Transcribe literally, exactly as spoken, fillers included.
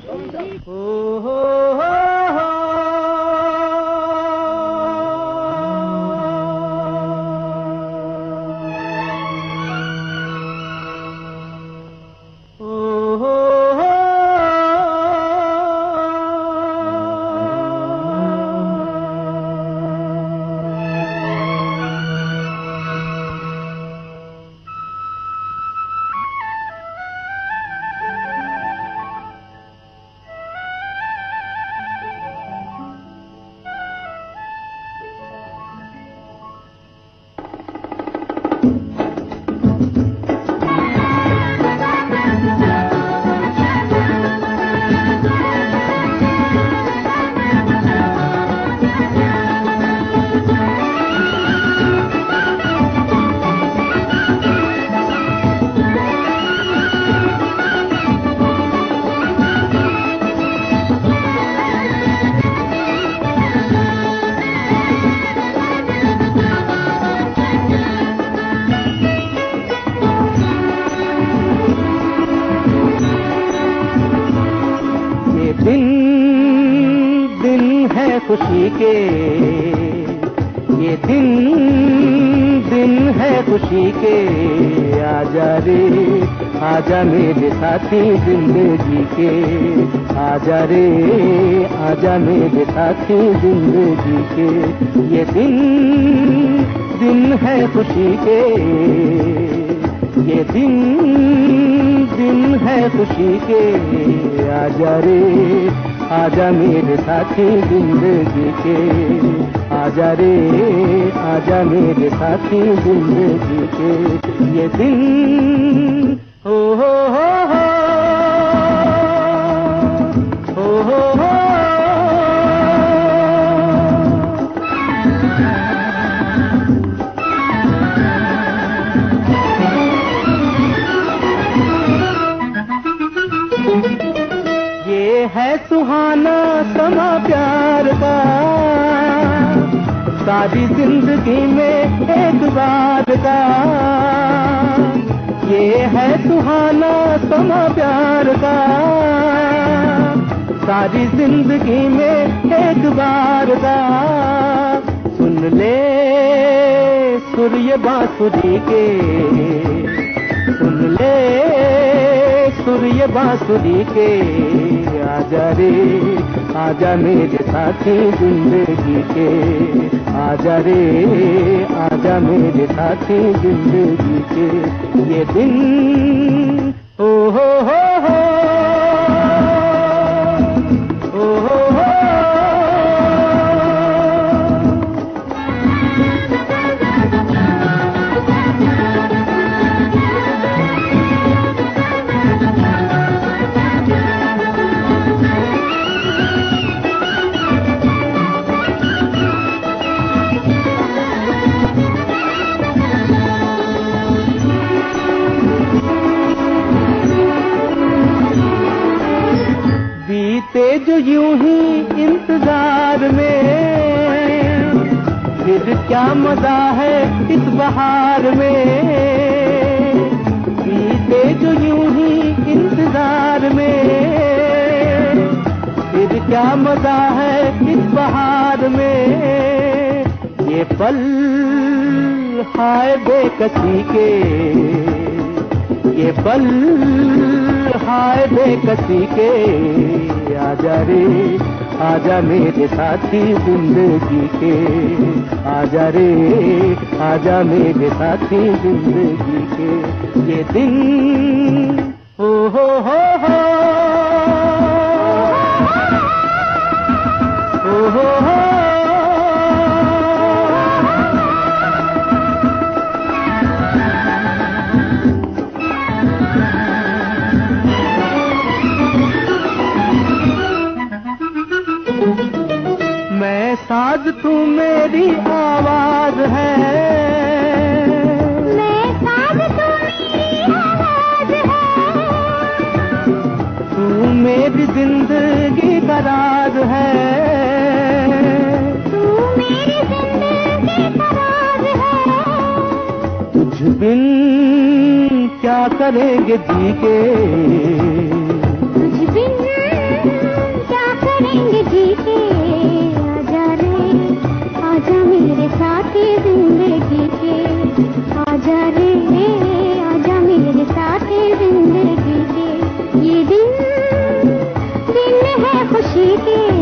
खुशी के ये दिन दिन है खुशी के, आजा रे आजा मेरे साथी जिंदगी के, आजा रे आजा मेरे साथी जिंदगी के। ये दिन दिन है खुशी के, ये दिन दिन है खुशी के, आजा रे आजा मेरे साथी जिंदगी के, आजा रे आजा मेरे साथी जिंदगी के। ये दिन हो हो हो हो हो हो हो है सुहाना समा प्यार का, सारी जिंदगी में एक बार का। ये है सुहाना समा प्यार का, सारी जिंदगी में एक बार का। सुन ले सूर्य बांसुरी के, सुन ले सूर्य बांसुरी के, आजा रे आजा मेरे साथी जिंदगी के, आजा रे आजा मेरे साथी जिंदगी के। ये दिन ओ हो हो हो ओ हो हो जो यूं ही इंतजार में, फिर क्या मजा है इस बहार में। बीते जो यूं ही इंतजार में, फिर क्या मजा है इस बहार में। ये पल हाय बेकसी के, ये पल हाय बेकसी के, आजा रे आजा मेरे साथी जिंदगी के, आजा रे आजा मेरे साथी जिंदगी के। ये दिन हो हो हो हो हो हो हो साज तू मेरी आवाज है, मैं साज तू मेरी आवाज है। तू मेरी जिंदगी का राज है, तू मेरी जिंदगी का राज है। तुझ बिन क्या करेंगे जी के, तुझ बिन के